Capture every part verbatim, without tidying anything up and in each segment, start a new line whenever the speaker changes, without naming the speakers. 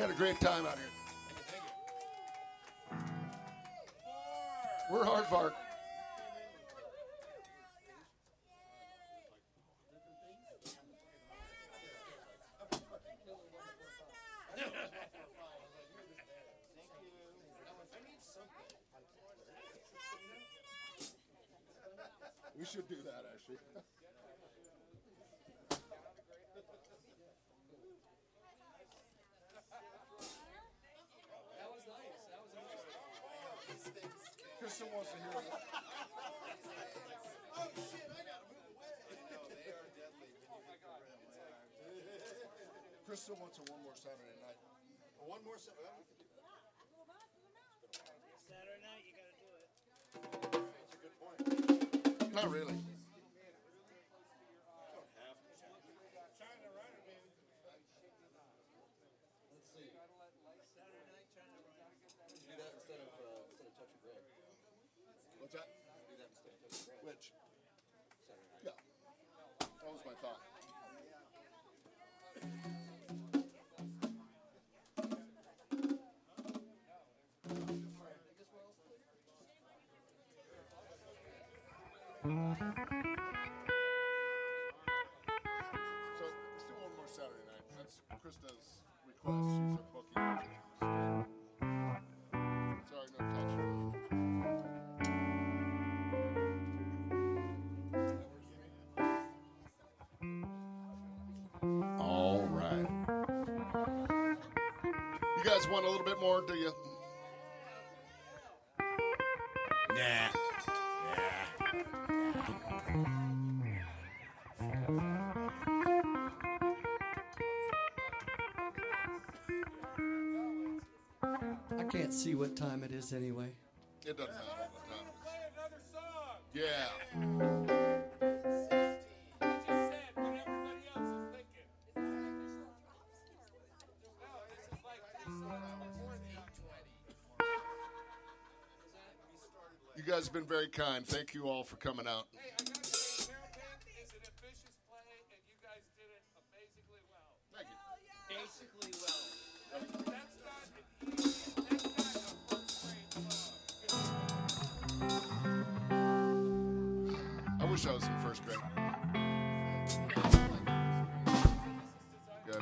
had a great time out here. We're Aardvark. We should do that, actually.
That was nice. That was amazing.
Kristen wants to hear it.
Oh shit, I gotta move away. No, they are deadly when you hit the rim.
Kristen wants a one more Saturday night.
One more set. Well, we can do that.
Saturday night, you gotta do it.
That's a good point.
Not really.
China runner, baby.
Let's see.
Saturday night, China runner.
Do that instead of uh, instead of touching Greg.
What's that?
Do that instead of touching Greg.
Which?
Saturday night.
Yeah. That was my thought. So let's do one more Saturday night. That's Krista's request. She's a booking agent. Sorry, no touch. All right. You guys want a little bit more, do you?
Nah.
I can't see what time it is anyway.
It doesn't matter what time it
Play another song.
is. Yeah.
I just said what everybody else is thinking. No, this is like this is before the eight twenty.
You guys have been very kind. Thank you all for coming out.
Hey, I gotta say, Terrapin is an ambitious play, and you guys did it amazingly well.
Thank you.
Basically well. That's not an easy, that's not a first grade song.
I wish I was in first grade. Good.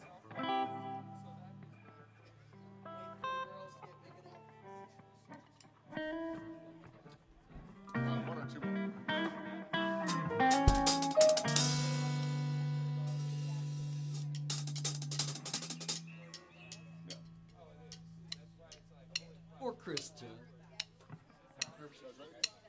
Uh, one or two more.
Or Krista.
Herb shows, right?